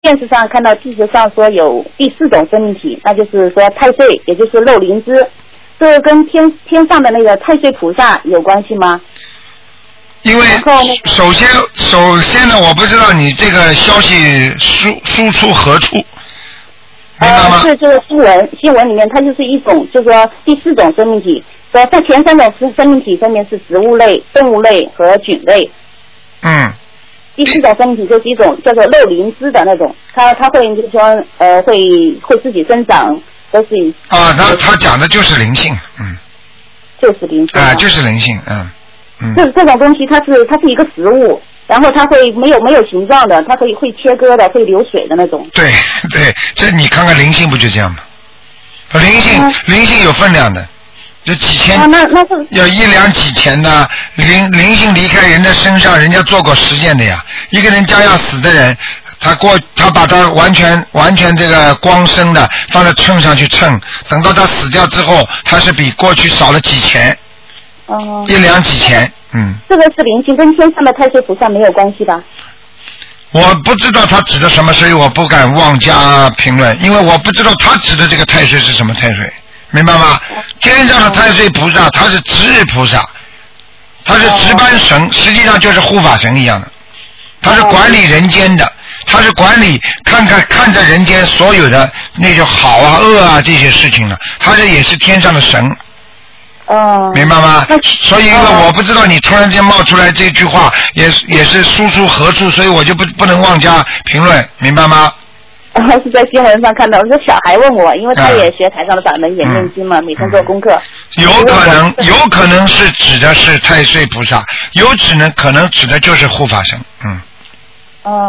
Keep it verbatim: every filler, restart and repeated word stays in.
电视上看到地球上说有第四种生命体，那就是说太岁，也就是肉灵芝，这个跟天天上的那个太岁菩萨有关系吗？ 因为首先首先呢，我不知道你这个消息输输出何处，明白吗？ 呃，是这个新闻新闻里面，它就是一种，就是说第四种生命体。说在前三种生命体分别是植物类、动物类和菌类。 嗯。 第四种生命体就是一种叫做肉灵芝的那种，它它会就是说呃会会自己生长，都是。 啊，他他讲的就是灵性，嗯。 就是灵性。 啊，就是灵性，嗯。嗯、 这这种东西它是它是一个食物，然后它会没有没有形状的，它可以会切割的，会流水的那种。 对对，这你看看灵性不就这样吗？灵性、嗯、灵性有分量的，这几千、 啊、那那是要一两几钱的灵灵性离开人的身上，人家做过实验的呀。一个人将要死的人，他过他把他完全完全这个光生的放在秤上去称，等到他死掉之后，他是比过去少了几钱。 哦， 一两几钱，嗯。 这个是灵性，跟天上的太岁菩萨没有关系吧？ 我不知道他指的什么，所以我不敢妄加评论，因为我不知道他指的这个太岁是什么太岁，明白吗？哦、天上的太岁菩萨，他是值日菩萨，他是值班神，哦、实际上就是护法神一样的，他是管理人间的，他是管理看看看着人间所有的那种好啊恶啊这些事情的，他这也是天上的神。 哦， 明白吗？所以因为我不知道你突然间冒出来这句话，也也是输出何处，所以我就不不能妄加评论，明白吗？ 然后是在新闻上看到，这小孩问我，因为他也学台上的法门，也念经嘛，嗯、每天做功课。 有可能，有可能是指的是太岁菩萨，有可能可能指的就是护法神，嗯。